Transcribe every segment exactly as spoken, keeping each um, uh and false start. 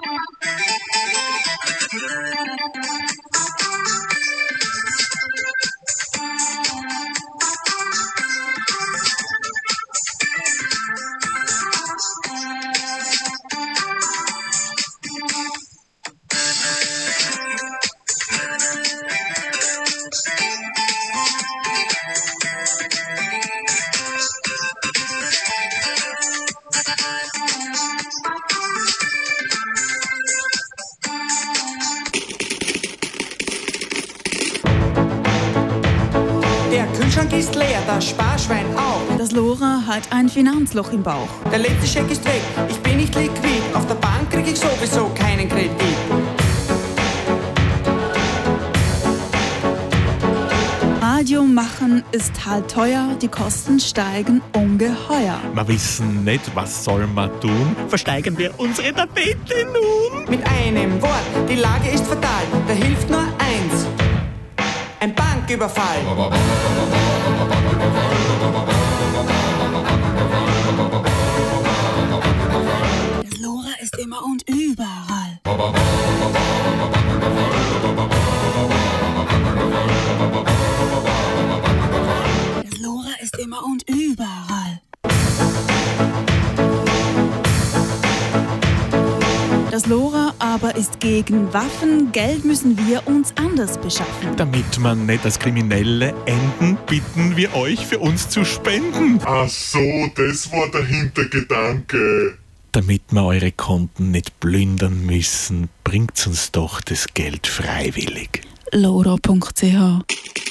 Kühlschrank ist leer, das Sparschwein auch. Das Lora hat ein Finanzloch im Bauch. Der letzte Scheck ist weg, ich bin nicht liquid. Auf der Bank krieg ich sowieso keinen Kredit. Radio machen ist halt teuer, die Kosten steigen ungeheuer. Wir wissen nicht, was soll man tun. Versteigern wir unsere Tapete nun? Mit einem Wort, die Lage ist fatal. Da hilft nur eins: ein Banküberfall. Das Lora ist immer und überall. Das Lora ist immer und überall. Das Lora aber ist gegen Waffen, Geld müssen wir uns anders beschaffen. Damit man nicht als Kriminelle enden, bitten wir euch, für uns zu spenden. Ach so, das war der Hintergedanke. Damit wir eure Konten nicht plündern müssen, bringt uns doch das Geld freiwillig. lora punkt c h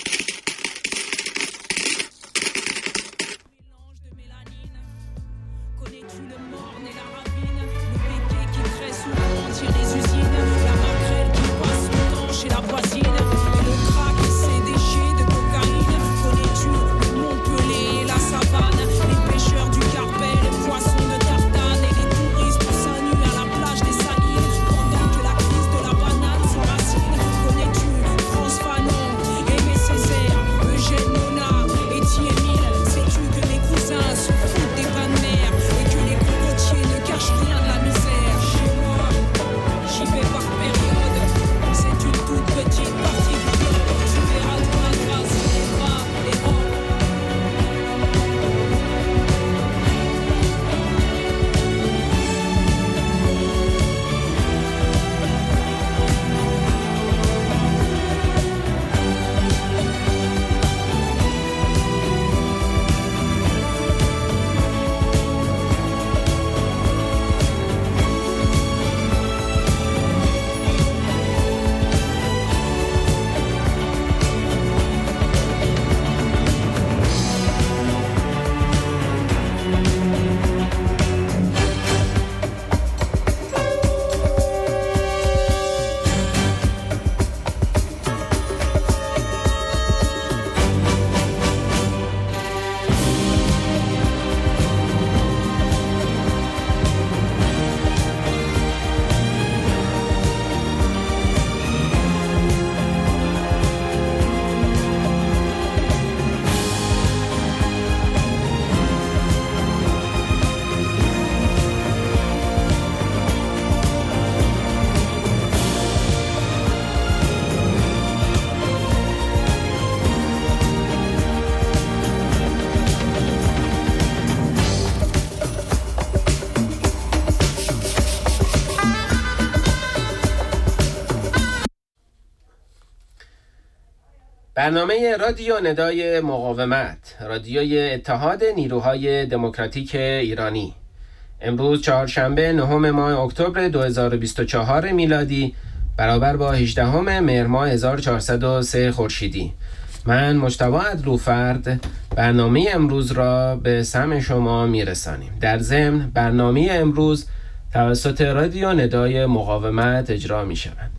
برنامه رادیو ندای مقاومت، رادیوی اتحاد نیروهای دموکراتیک ایرانی. امروز چهارشنبه نهم ماه اکتبر دو هزار و بیست و چهار میلادی برابر با هجدهم مهر ماه هزار و چهارصد و سه خورشیدی. من مجتبی عدلوفرد برنامه امروز را به سمع شما میرسانیم. در ضمن برنامه امروز توسط رادیو ندای مقاومت اجرا می شود.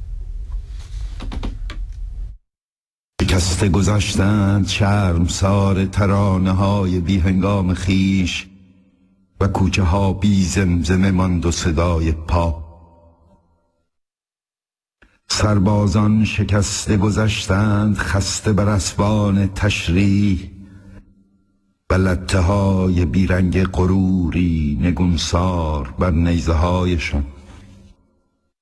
شکسته گذاشتند شرمسار ترانه های بی هنگام خیش و کوچه ها بی زمزمه ماند و صدای پا. سربازان شکسته گذشتند خسته بر اسبان تشریح و لته های بیرنگ غروری نگونسار بر نیزه هایشان.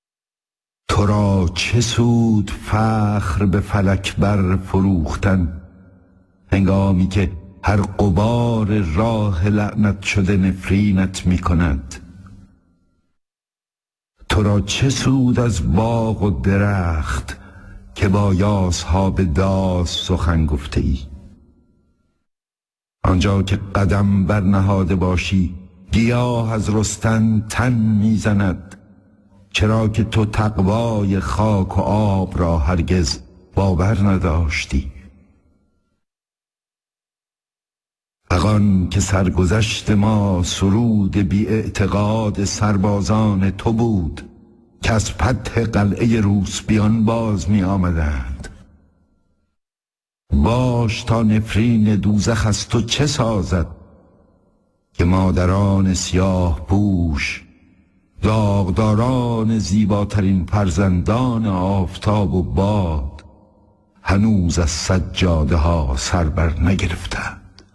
تو را چه سود فخر به فلک بر فروختن، هنگامی که هر غبار راه لعنت شده نفرینت می کند. تو را چه سود از باغ و درخت که با یاس‌ها داس سخن گفته ای. آنجا که قدم برنهاده باشی گیاه از رستن تن میزند، چرا که تو تقوای خاک و آب را هرگز باور نداشتی. فغان که سرگذشت ما سرود بی اعتقاد سربازان تو بود که از فتح قلعه روسپیان باز می آمدند. باش تا نفرین دوزخ از تو چه سازد که مادران سیاه پوش، داغداران زیباترین فرزندان آفتاب و باد، هنوز از سجاده ها سر بر نگرفتند.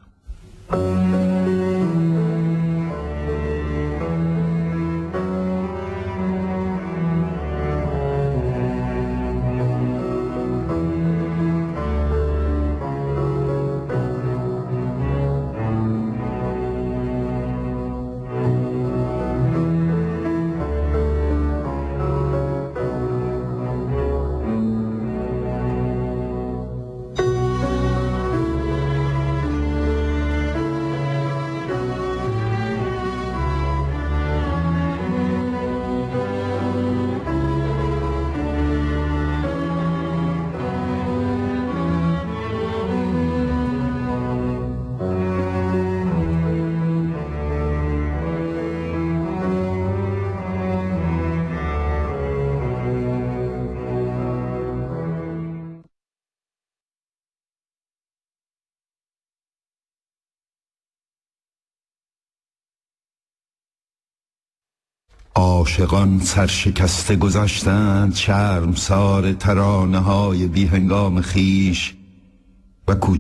عاشقان سرشکسته گذشتند شرمسار ترانه های بی هنگام خیش و کوچ.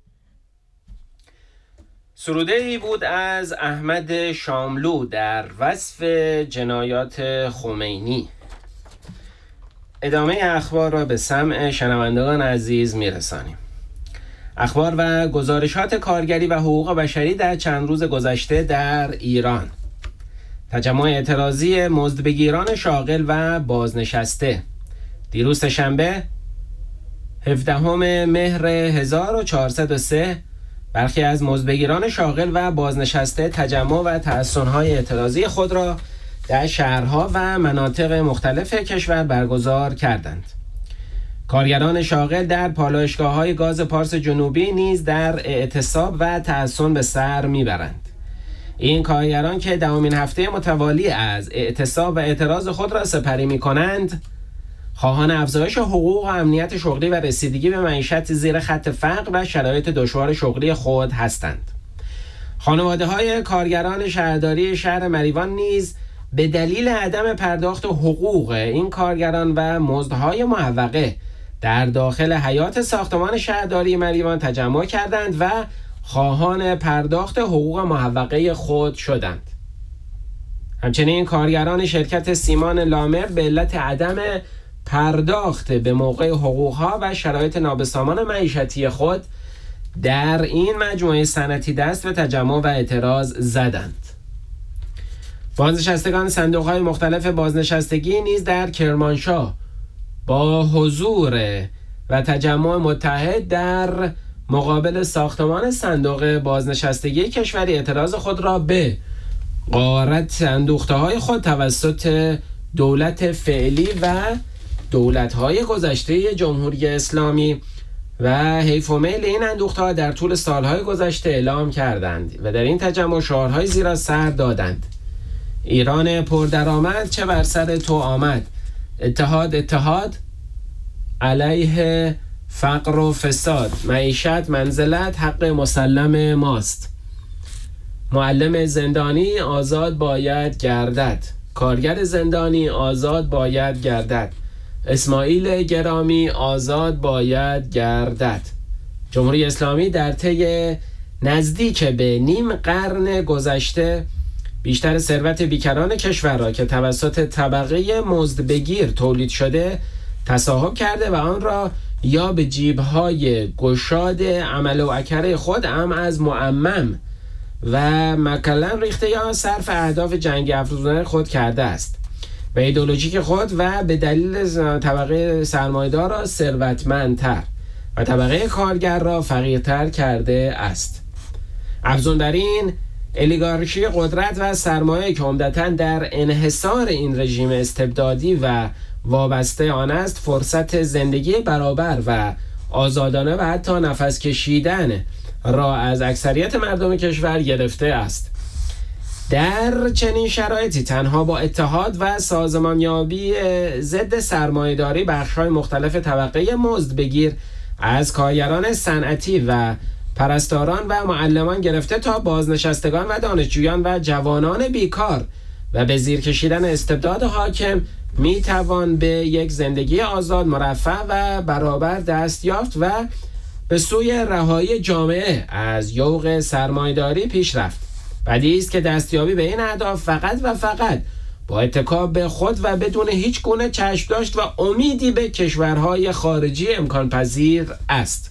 سروده ای بود از احمد شاملو در وصف جنایات خمینی. ادامه اخبار را به سمع شنوندگان عزیز میرسانیم. اخبار و گزارشات کارگری و حقوق بشری در چند روز گذشته در ایران. تجمع اعتراضی مزدبگیران شاغل و بازنشسته. دیروز شنبه هفدهم مهر هزار و چهارصد و سه برخی از مزدبگیران شاغل و بازنشسته تجمع و تحصن‌های اعتراضی خود را در شهرها و مناطق مختلف کشور برگزار کردند. کارگران شاغل در پالایشگاه‌های گاز پارس جنوبی نیز در اعتصاب و تحصن به سر میبرند. این کارگران که دهمین هفته متوالی از اعتصاب و اعتراض خود را سپری می کنند، خواهان افزایش حقوق و امنیت شغلی و رسیدگی به معیشت زیر خط فقر و شرایط دشوار شغلی خود هستند. خانواده های کارگران شهرداری شهر مریوان نیز به دلیل عدم پرداخت حقوق این کارگران و مزدهای معوقه در داخل حیات ساختمان شهرداری مریوان تجمع کردند و خواهان پرداخت حقوق معوقه خود شدند. همچنین کارگران شرکت سیمان لامر به علت عدم پرداخت به موقع حقوقها و شرایط نابسامان معیشتی خود در این مجموعه صنعتی دست به تجمع و اعتراض زدند. بازنشستگان صندوق‌های مختلف بازنشستگی نیز در کرمانشاه با حضور و تجمع متحد در مقابل ساختمان صندوق بازنشستگی کشوری اعتراض خود را به غارت اندوخته‌های خود توسط دولت فعلی و دولت‌های گذشته جمهوری اسلامی و حیف و میل این اندوخته‌ها در طول سالهای گذشته اعلام کردند و در این تجمع شعارهای زیرا سر دادند: ایران پردرآمد چه بر سر تو آمد، اتحاد اتحاد علیه فقر و فساد، معیشت منزلت حق مسلم ماست، معلم زندانی آزاد باید گردد، کارگر زندانی آزاد باید گردد، اسماعیل گرامی آزاد باید گردد. جمهوری اسلامی در طی نزدیک به نیم قرن گذشته بیشتر ثروت بیکران کشور را که توسط طبقه مزدبگیر تولید شده تصاحب کرده و آن را یا به جیب‌های گشاد عمل و اکره خود ام از معمم و مکلن ریخته یا صرف اهداف جنگ افروزانه خود کرده است و ایدئولوژیک خود و به دلیل طبقه سرمایه‌دار را ثروتمندتر و طبقه کارگر را فقیرتر کرده است. افزون بر این، الیگارشی قدرت و سرمایه که عمدتاً در انحصار این رژیم استبدادی و وابسته آن است، فرصت زندگی برابر و آزادانه و حتی نفس کشیدن را از اکثریت مردم کشور گرفته است. در چنین شرایطی تنها با اتحاد و سازمانیابی ضد سرمایه‌داری بخش‌های مختلف طبقه مزدبگیر از کارگران صنعتی و پرستاران و معلمان گرفته تا بازنشستگان و دانشجویان و جوانان بیکار و به زیر کشیدن استبداد حاکم می توان به یک زندگی آزاد، مرفه و برابر دست یافت و به سوی رهایی جامعه از یوغ سرمایه‌داری پیش رفت. بدیهی است که دستیابی به این اهداف فقط و فقط با اتکا به خود و بدون هیچ گونه چشم داشت و امیدی به کشورهای خارجی امکان پذیر است.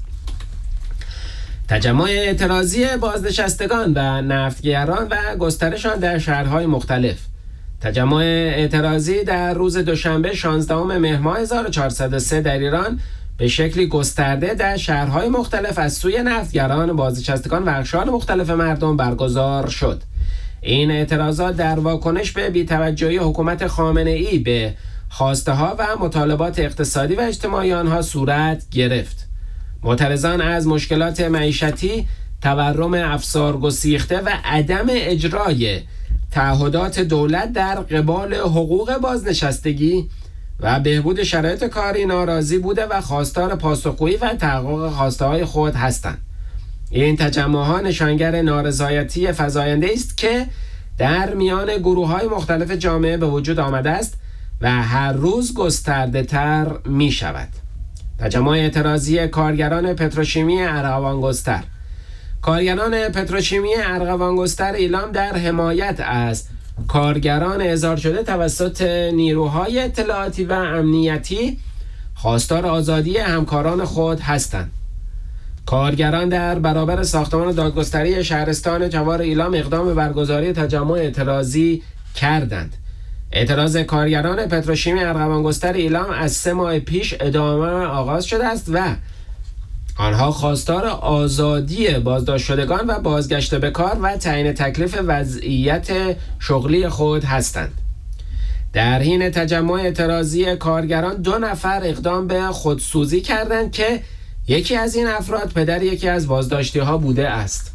تجمع اعتراضی بازنشستگان و نفتگران و گسترشان در شهرهای مختلف. تجمع اعتراضی در روز دوشنبه شانزدهم مهر ماه هزار و چهارصد و سه در ایران به شکلی گسترده در شهرهای مختلف از سوی نفتگران، بازنشستگان و اقشار مختلف مردم برگزار شد. این اعتراضات در واکنش به بی‌توجهی حکومت خامنه‌ای به خواسته ها و مطالبات اقتصادی و اجتماعی آنها صورت گرفت. معترضان از مشکلات معیشتی، تورم افسار گسیخته و عدم اجرای تعهدات دولت در قبال حقوق بازنشستگی و بهبود شرایط کاری ناراضی بوده و خواستار پاسخگویی و تحقق خواسته های خود هستند. این تجمع‌ها نشانگر نارضایتی فزاینده است که در میان گروه‌های مختلف جامعه به وجود آمده است و هر روز گسترده تر می شود. تجمع اعتراضی کارگران پتروشیمی ارغوانگستر. کارگران پتروشیمی ارغوانگستر اعلام در حمایت از کارگران احضار شده توسط نیروهای اطلاعاتی و امنیتی خواستار آزادی همکاران خود هستند. کارگران در برابر ساختمان دادگستری شهرستان جوار ایلام اقدام به برگزاری تجمع اعتراضی کردند. اعتراض کارگران پتروشیمی ارغوانگستر ایلام از سه ماه پیش ادامه آغاز شده است و آنها خواستار آزادی بازداشت شدگان و بازگشت به کار و تعیین تکلیف وضعیت شغلی خود هستند. در حین تجمع اعتراضی کارگران دو نفر اقدام به خودسوزی کردند که یکی از این افراد پدر یکی از بازداشتی ها بوده است.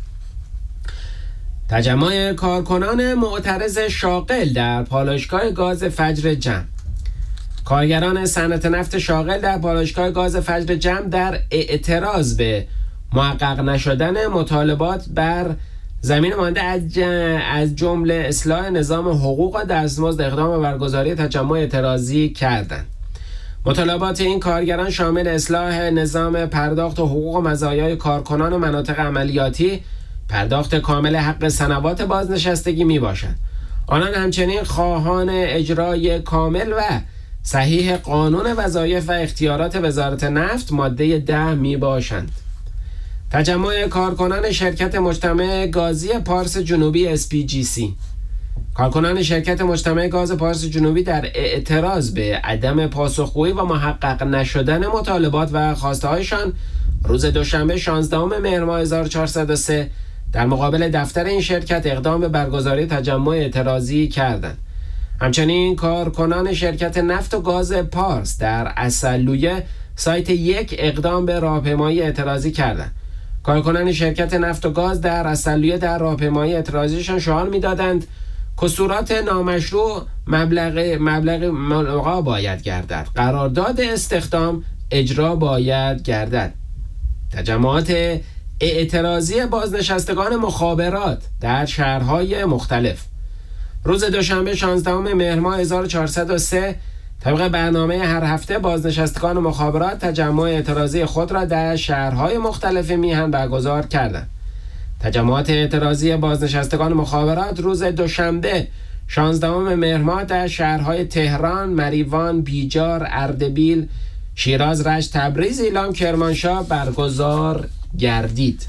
تجمع کارکنان معترض شاغل در پالایشگاه گاز فجر جمع. کارگران صنعت نفت شاغل در پالایشگاه گاز فجر جمع در اعتراض به محقق نشدن مطالبات بر زمین مانده از جمله اصلاح نظام حقوق و دستمزد اقدام به برگزاری تجمع اعتراضی کردند. مطالبات این کارگران شامل اصلاح نظام پرداخت حقوق و مزایای کارکنان مناطق عملیاتی، پرداخت کامل حق سنوات بازنشستگی می باشند. آنان همچنین خواهان اجرای کامل و صحیح قانون وظایف و اختیارات وزارت نفت ماده ده می باشند. تجمع کارکنان شرکت مجتمع گازی پارس جنوبی اس پی جی سی. کارکنان شرکت مجتمع گاز پارس جنوبی در اعتراض به عدم پاسخگویی و محقق نشدن مطالبات و خواسته هایشان روز دوشنبه شانزدهم مهر ماه هزار و چهارصد و سه در مقابل دفتر این شرکت اقدام به برگزاری تجمع اعتراضی کردند. همچنین کارکنان شرکت نفت و گاز پارس در اصلویه سایت یک اقدام به راهپیمایی اعتراضی کردند. کارکنان شرکت نفت و گاز در اصلویه در راهپیمایی اعتراضیشان شعار می‌دادند کسورات نامشروع مبلغ مبلغ ملغا باید گردد، قرارداد استخدام اجرا باید گردد. تجمعات اعتراضی بازنشستگان مخابرات در شهرهای مختلف. روز دوشنبه شانزدهم مهر ماه هزار و چهارصد و سه طبق برنامه هر هفته بازنشستگان مخابرات تجمع اعتراضی خود را در شهرهای مختلف میهن برگزار کردند. تجمعات اعتراضی بازنشستگان مخابرات روز دوشنبه شانزدهم مهر ماه در شهرهای تهران، مریوان، بیجار، اردبیل، شیراز، رشت، تبریز، ایلام، کرمانشاه برگزار گردید.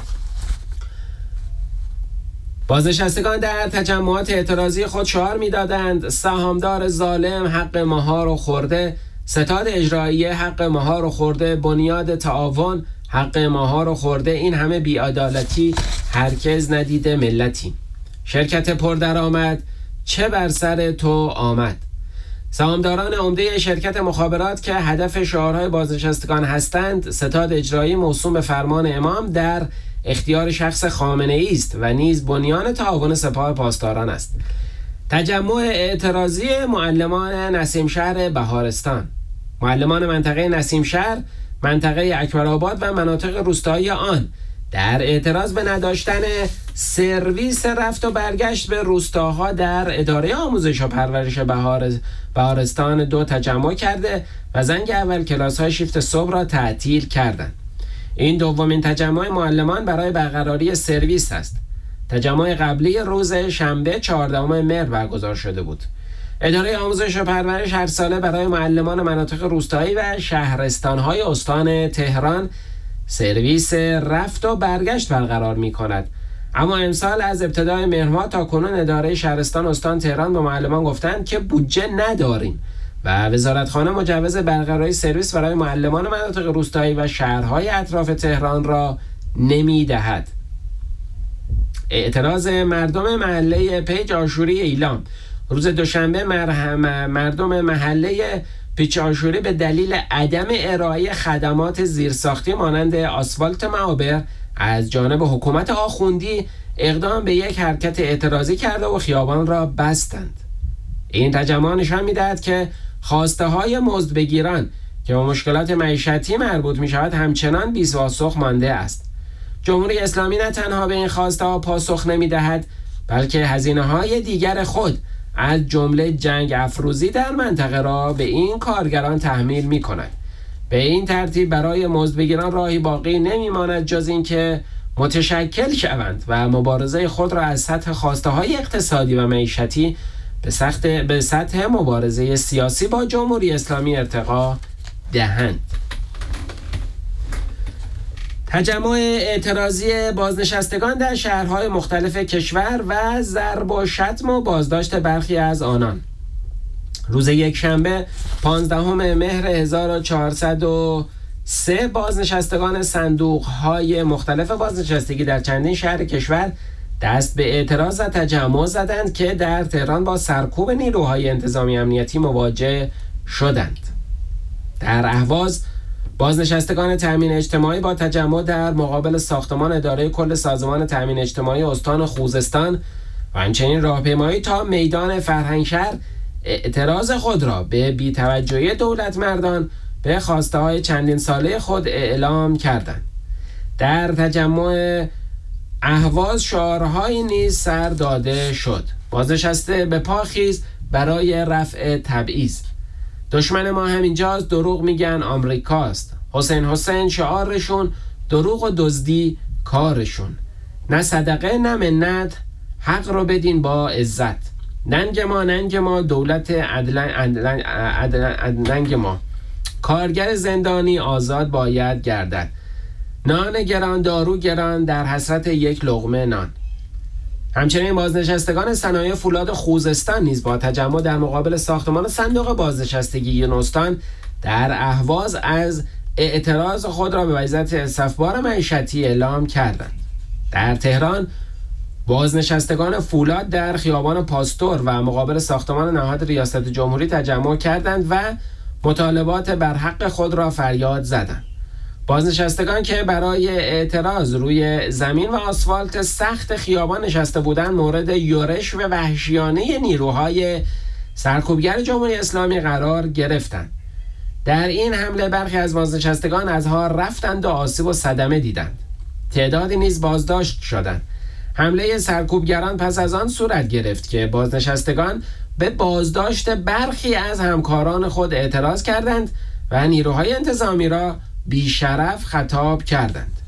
بازنشستگان در تجمعات اعتراضی خود شعار می‌دادند سهامدار ظالم حق ماها رو خورده، ستاد اجراییه حق ماها رو خورده، بنیاد تعاون حق ماها رو خورده، این همه بی‌عدالتی هرگز ندیده ملتی. شرکت پردرآمد چه بر سر تو آمد. سهامداران عمده شرکت مخابرات که هدف شعارهای بازنشستگان هستند، ستاد اجرایی موسوم به فرمان امام در اختیار شخص خامنه‌ای است و نیز بنیان تعاون سپاه پاسداران است. تجمع اعتراضی معلمان نسیمشهر بهارستان. معلمان منطقه نسیمشهر، منطقه اکبرآباد و مناطق روستایی آن در اعتراض به نداشتن سرویس رفت و برگشت به روستاها در اداره آموزش و پرورش بهار بهارستان دو تجمع کرده و زنگ اول کلاس‌های شیفت صبح را تعطیل کردند. این دومین تجمع معلمان برای برقراری سرویس است. تجمع قبلی روز شنبه چهاردهم مهر برگزار شده بود. اداره آموزش و پرورش هر ساله برای معلمان مناطق روستایی و شهرستان‌های استان تهران سرویس رفت و برگشت برقرار می‌کند. اما امسال از ابتدای مهر ماه تا کنون اداره شهرستان استان تهران به معلمان گفتند که بودجه نداریم و وزارتخانه مجوز برقراری سرویس برای معلمان مناطق روستایی و شهرهای اطراف تهران را نمی‌دهد. اعتراض مردم محله پیچ آشوری ایلام. روز دوشنبه مردم محله پیچ آشوری به دلیل عدم ارائه خدمات زیرساختی مانند آسفالت معابر از جانب حکومت آخوندی اقدام به یک حرکت اعتراضی کرده و خیابان را بستند. این تجمع نشان می‌دهد که خواسته های مزدبگیران که با مشکلات معیشتی مربوط می شود همچنان بی پاسخ مانده است. جمهوری اسلامی نه تنها به این خواسته ها پاسخ نمی دهد، بلکه هزینه های دیگر خود از جمله جنگ افروزی در منطقه را به این کارگران تحمیل می کند. به این ترتیب برای مزدبگیران راهی باقی نمی ماند جز این که متشکل شوند و مبارزه خود را از سطح خواسته های اقتصادی و معیشتی به سخت به سطح مبارزه سیاسی با جمهوری اسلامی ارتقا دهند. تجمع اعتراضی بازنشستگان در شهرهای مختلف کشور و ضرب و شتم و بازداشت برخی از آنان. روز یکشنبه پانزدهم مهر هزار و چهارصد و سه بازنشستگان صندوق‌های مختلف بازنشستگی در چندین شهر کشور دست به اعتراض و تجمع زدند که در تهران با سرکوب نیروهای انتظامی امنیتی مواجه شدند. در اهواز بازنشستگان تامین اجتماعی با تجمع در مقابل ساختمان اداره کل سازمان تامین اجتماعی استان خوزستان و همچنین راهپیمایی تا میدان فرهنگشهر اعتراض خود را به بی‌توجهی دولت مردان به خواسته های چندین ساله خود اعلام کردند. در تجمع اهواز شعارهایی نیز سر داده شد. بازنشسته به پا خیز برای رفع تبعیض. دشمن ما همینجاست، دروغ میگن آمریکاست. حسین حسین شعارشون، دروغ و دزدی کارشون. نه صدقه نه منت، حق رو بدین با عزت. ننگ ما ننگ ما دولت عدلن عدلن عدلن عدلن ما. کارگر زندانی آزاد باید گردد. نان گران دارو گران در حسرت یک لقمه نان. همچنین بازنشستگان صنایع فولاد خوزستان نیز با تجمع در مقابل ساختمان صندوق بازنشستگی نوستان در اهواز از اعتراض خود را به وضعیت اسفبار معیشتی اعلام کردند. در تهران بازنشستگان فولاد در خیابان پاستور و مقابل ساختمان نهاد ریاست جمهوری تجمع کردند و مطالبات بر حق خود را فریاد زدند. بازنشستگان که برای اعتراض روی زمین و آسفالت سخت خیابان نشسته بودند مورد یورش و وحشیانه نیروهای سرکوبگر جمهوری اسلامی قرار گرفتند. در این حمله برخی از بازنشستگان از ها رفتند و آسیب و صدمه دیدند. تعدادی نیز بازداشت شدند. حمله سرکوبگران پس از آن صورت گرفت که بازنشستگان به بازداشت برخی از همکاران خود اعتراض کردند و نیروهای انتظامی را بیشرف خطاب کردند.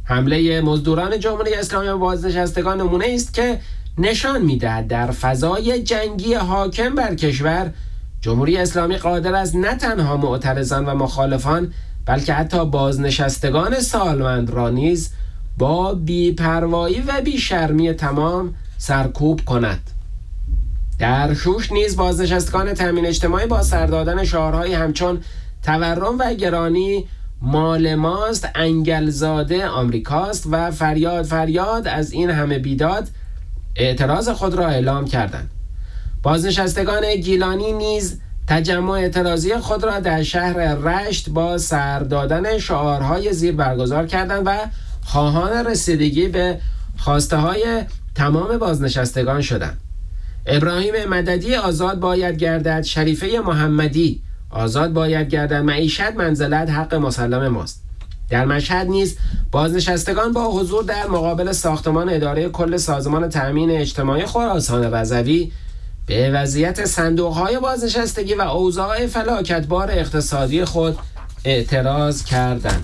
حمله مزدوران جمهوری اسلامی به بازنشستگان نمونه است که نشان می‌دهد در فضای جنگی حاکم بر کشور جمهوری اسلامی قادر است نه تنها معترضان و مخالفان بلکه حتی بازنشستگان سالمند را نیز با بی‌پروایی و بی‌شرمی تمام سرکوب کند. در شوش نیز بازنشستگان تامین اجتماعی با سر دادن شعارهایی همچون تورم و گرانی مال ماست، انگلزاده آمریکاست و فریاد فریاد از این همه بیداد اعتراض خود را اعلام کردند. بازنشستگان گیلانی نیز تجمع اعتراضی خود را در شهر رشت با سر دادن شعارهای زیر برگزار کردند و خواهان رسیدگی به خواسته های تمام بازنشستگان شدند. ابراهیم مددی آزاد باید گردد، شریفه محمدی آزاد باید گردد، معیشت منزلت حق مسلم ماست. در مشهد نیز بازنشستگان با حضور در مقابل ساختمان اداره کل سازمان تأمین اجتماعی خراسان رضوی به وضعیت صندوق‌های بازنشستگی و اوضاع فلاکتبار اقتصادی خود اعتراض کردند.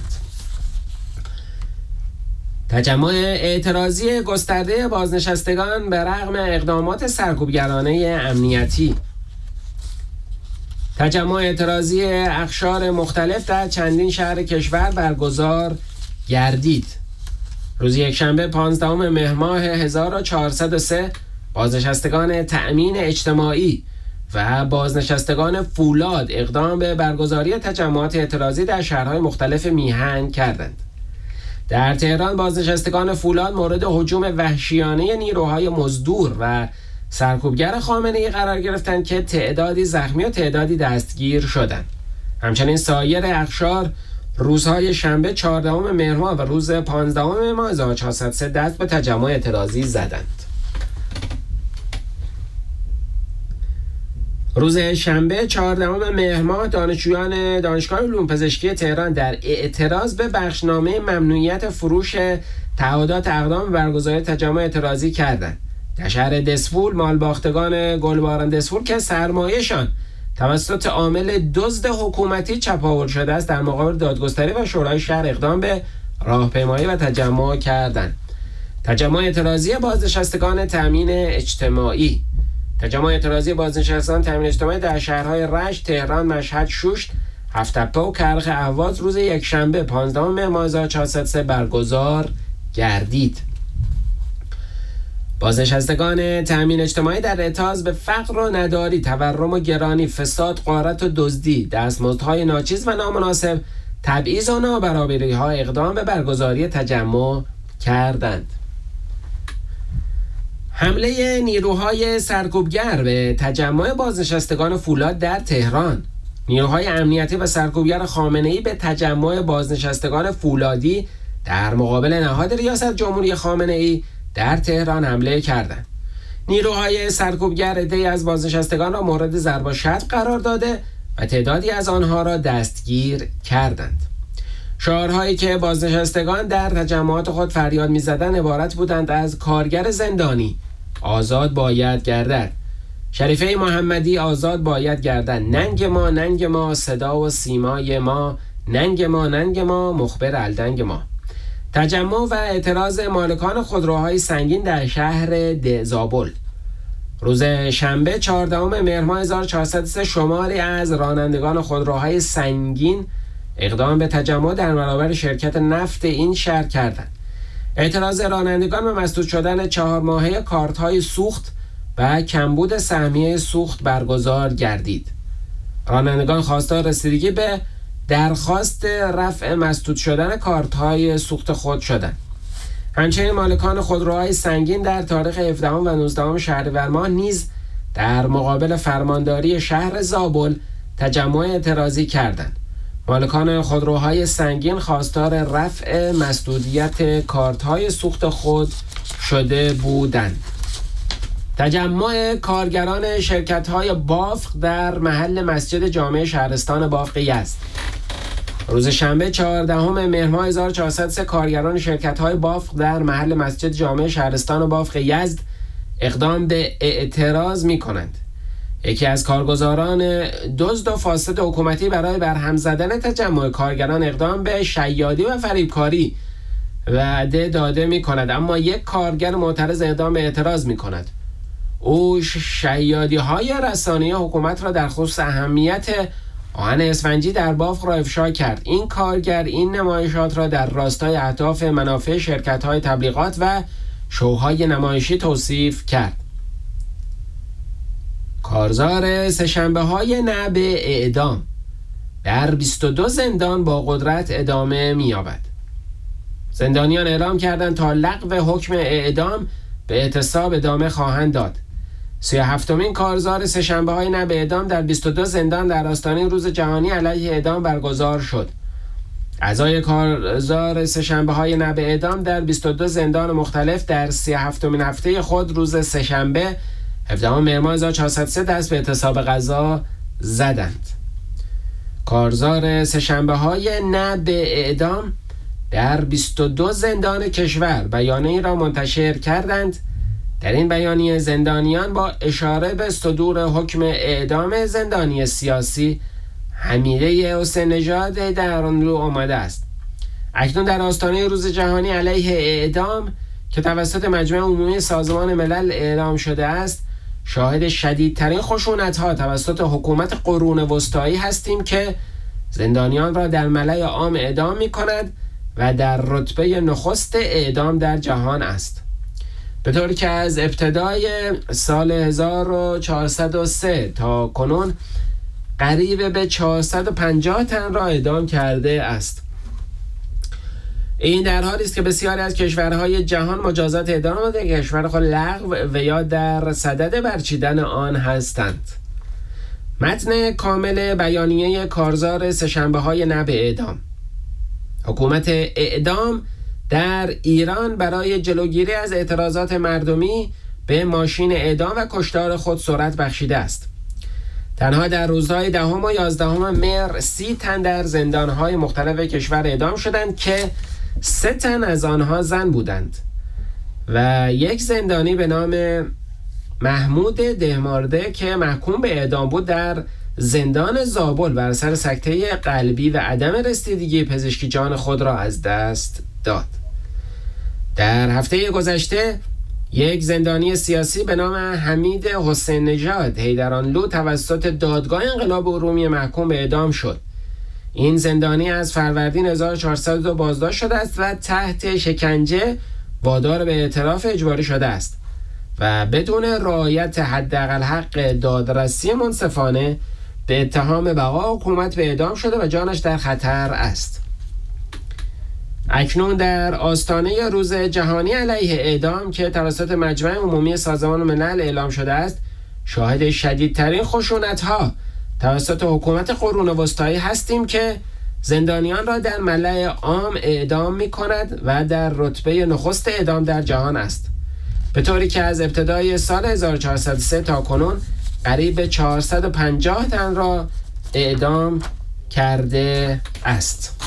تجمع اعتراضی گسترده بازنشستگان به رغم اقدامات سرکوبگرانه امنیتی. تجمع اعتراضی اقشار مختلف در چندین شهر کشور برگزار گردید. روز یکشنبه پانزدهم مهر ماه هزار و چهارصد و سه بازنشستگان تأمین اجتماعی و بازنشستگان فولاد اقدام به برگزاری تجمعات اعتراضی در شهرهای مختلف میهن کردند. در تهران بازنشستگان فولاد مورد هجوم وحشیانه نیروهای مزدور و سرکوبگر خامنه‌ای قرار گرفتند که تعدادی زخمی و تعدادی دستگیر شدند. همچنین سایر اقشار روزهای شنبه چهاردهم مهر ماه و روز پانزدهم مهر ماه هزار و چهارصد و سه دست به تجمع اعتراضی زدند. روز شنبه چهاردهم مهر ماه دانشجویان دانشگاه علوم پزشکی تهران در اعتراض به بخشنامه ممنوعیت فروش تعهدات اقدام برگزاری تجمع اعتراضی کردند. در شهر دسفول مالباختگان گلباران دسفول که سرمایه‌شان توسط عامل دزد حکومتی چپاول شده است در مقابل دادگستری و شورای شهر اقدام به راهپیمایی و تجمع کردند. تجمع اعتراضی بازنشستگان تأمین اجتماعی. تجمع اعتراضی بازنشستگان تأمین اجتماعی در شهرهای رشت، تهران، مشهد، شوشت، هفت‌تپه و کرخ اهواز روز یکشنبه پانزدهم مهر ماه هزار و چهارصد و سه برگزار گردید. بازنشستگان تأمین اجتماعی در اعتراض به فقر و نداری، تورم و گرانی، فساد، غارت و دزدی، دستمزدهای ناچیز و نامناسب، تبعیض و نابرابری‌ها اقدام به برگزاری تجمع کردند. حمله نیروهای سرکوبگر به تجمع بازنشستگان فولاد در تهران. نیروهای امنیتی و سرکوبگر خامنه‌ای به تجمع بازنشستگان فولادی در مقابل نهاد ریاست جمهوری خامنه‌ای در تهران حمله کردند. نیروهای سرکوبگر عده‌ای از بازنشستگان را مورد ضرب و شتم قرار داده و تعدادی از آنها را دستگیر کردند. شعارهایی که بازنشستگان در تجمعات خود فریاد می‌زدند عبارت بودند از کارگر زندانی آزاد باید گردد، شریفه محمدی آزاد باید گردد، ننگ ما ننگ ما صدا و سیمای ما، ننگ ما ننگ ما مخبر الدنگ ما. تجمع و اعتراض مالکان خودروهای سنگین در شهر زابل. روز شنبه چهاردهم مهر ماه هزار و چهارصد و سه شماری از رانندگان خودروهای سنگین اقدام به تجمع در برابر شرکت نفت این شهر کردند. اعتراض رانندگان به مسدود شدن چهار ماهه کارت‌های سوخت و کمبود سهمیه سوخت برگزار گردید. رانندگان خواستار رسیدگی به درخواست رفع مسدود شدن کارت‌های سوخت خود شدند. همچنین مالکان خودروهای سنگین در تاریخ هفدهم و نوزدهم شهریور ماه نیز در مقابل فرمانداری شهر زابل تجمع اعتراضی کردند. مالکان خودروهای سنگین خواستار رفع مسدودیت کارت‌های سوخت خود شده بودند. تجمع کارگران شرکت‌های بافق در محل مسجد جامع شهرستان بافق یزد. روز شنبه چهاردهم مهر ماه هزار و چهارصد و سه کارگران شرکت‌های بافق در محل مسجد جامع شهرستان بافق یزد اقدام به اعتراض می‌کنند. یکی از کارگزاران دزد و فاسد حکومتی برای برهم زدن تجمع کارگران اقدام به شیادی و فریبکاری وعده داده می کند، اما یک کارگر معترض اعدام به اعتراض می کند. او شیادی های رسانه‌ای حکومت را در خصوص اهمیت آهن اسفنجی در بافق را افشا کرد. این کارگر این نمایشات را در راستای اهداف منافع شرکت های تبلیغات و شوهای نمایشی توصیف کرد. کارزار سه‌شنبه های نه به اعدام در بیست و دو زندان با قدرت ادامه می‌یابد. زندانیان اعلام کردند تا لغو حکم اعدام به اعتصاب ادامه خواهند داد. سی و هفتمین کارزار سه‌شنبه های نه به اعدام در بیست و دو زندان در آستانه روز جهانی علیه اعدام برگزار شد. اعضای کارزار سه‌شنبه های نه به اعدام در بیست و دو زندان مختلف در سی و هفتمین هفته خود روز سه‌شنبه هفدهم مهر ماه هزار و چهارصد و سه دست به اعتصاب غذا زدند. کارزار سه‌شنبه های نه به اعدام در بیست و دو زندان کشور بیانیه‌ای را منتشر کردند. در این بیانیه زندانیان با اشاره به صدور حکم اعدام زندانی سیاسی حمیده حسین نژاد حیدرآنلو آمده است. اکنون در آستانه روز جهانی علیه اعدام که توسط مجمع عمومی سازمان ملل اعلام شده است، شاهد شدیدترین خشونت‌ها توسط حکومت قرون وسطایی هستیم که زندانیان را در ملأ عام اعدام می‌کند و در رتبه نخست اعدام در جهان است. به طوری که از ابتدای سال هزار و چهارصد و سه تا کنون قریب به چهارصد و پنجاه تن را اعدام کرده است. این در حالی است که بسیاری از کشورهای جهان مجازات اعدام را در کشور خود لغو و یا در صدد برچیدن آن هستند. متن کامل بیانیه کارزار سه‌شنبه های نه به اعدام. حکومت اعدام در ایران برای جلوگیری از اعتراضات مردمی به ماشین اعدام و کشتار خود سرعت بخشیده است. تنها در روزهای دهم و یازدهم مهر سی تن در زندانهای مختلف کشور اعدام شدند که سه تن از آنها زن بودند و یک زندانی به نام محمود دهمارده که محکوم به اعدام بود در زندان زابل بر اثر سکته قلبی و عدم رسیدگی پزشکی جان خود را از دست داد. در هفته گذشته یک زندانی سیاسی به نام حمید حسین نژاد حیدرآنلو توسط دادگاه انقلاب ارومیه محکوم به اعدام شد. این زندانی از فروردین هزار و چهارصد و دو بازداشت شده است و تحت شکنجه وادار به اعتراف اجباری شده است و بدون رعایت حداقل حق دادرسی منصفانه به اتهام بقا حکومت به اعدام شده و جانش در خطر است. اکنون در آستانه روز جهانی علیه اعدام که توسط مجمع عمومی سازمان ملل اعلام شده است، شاهد شدیدترین خشونت‌ها توسط حکومت قرون وسطایی هستیم که زندانیان را در ملأ عام اعدام می‌کند و در رتبه نخست اعدام در جهان است. به طوری که از ابتدای سال هزار و چهارصد و سه تا کنون قریب به چهارصد و پنجاه تن را اعدام کرده است.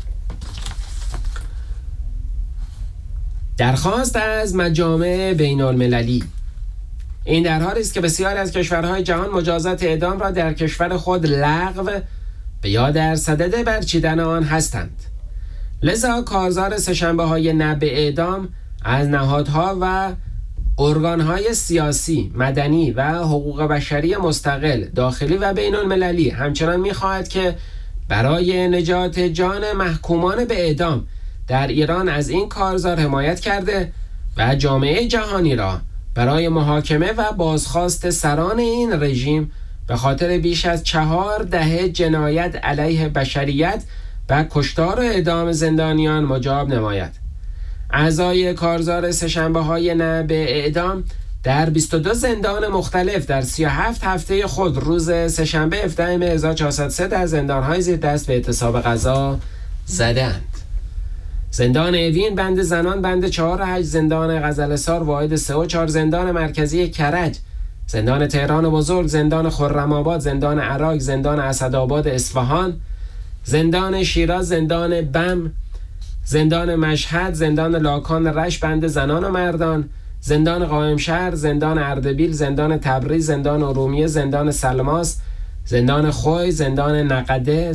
درخواست از مجامع بین المللی. این در حالی است که بسیاری از کشورهای جهان مجازات اعدام را در کشور خود لغو به یا در صدد برچیدن آن هستند. لذا کارزار سه‌شنبه های نه به اعدام از نهادها و ارگانهای سیاسی، مدنی و حقوق بشری مستقل، داخلی و بین المللی همچنان می‌خواهد که برای نجات جان محکومان به اعدام در ایران از این کارزار حمایت کرده و جامعه جهانی را برای محاکمه و بازخواست سران این رژیم به خاطر بیش از چهار دهه جنایت علیه بشریت و کشتار و اعدام زندانیان مجاب نماید. اعضای کارزار سه‌شنبه های نه به اعدام در بیست و دو زندان مختلف در سی و هفت هفته خود روز سه‌شنبه هفدهم مهر هزار و چهارصد و سه در زندان‌های زیر دست به اعتصاب غذا زدند. زندان اوین بند زنان بند چهار و هشت، زندان غزل‌سار واحد سه و چهار، زندان مرکزی کرج، زندان تهران بزرگ، زندان خرم‌آباد، زندان عراق، زندان اسدآباد اصفهان، زندان شیراز، زندان بم، زندان مشهد، زندان لاکان رشت بند زنان و مردان، زندان قائمشهر، زندان اردبیل، زندان تبریز، زندان ارومیه، زندان سلماس، زندان خوی، زندان نقده،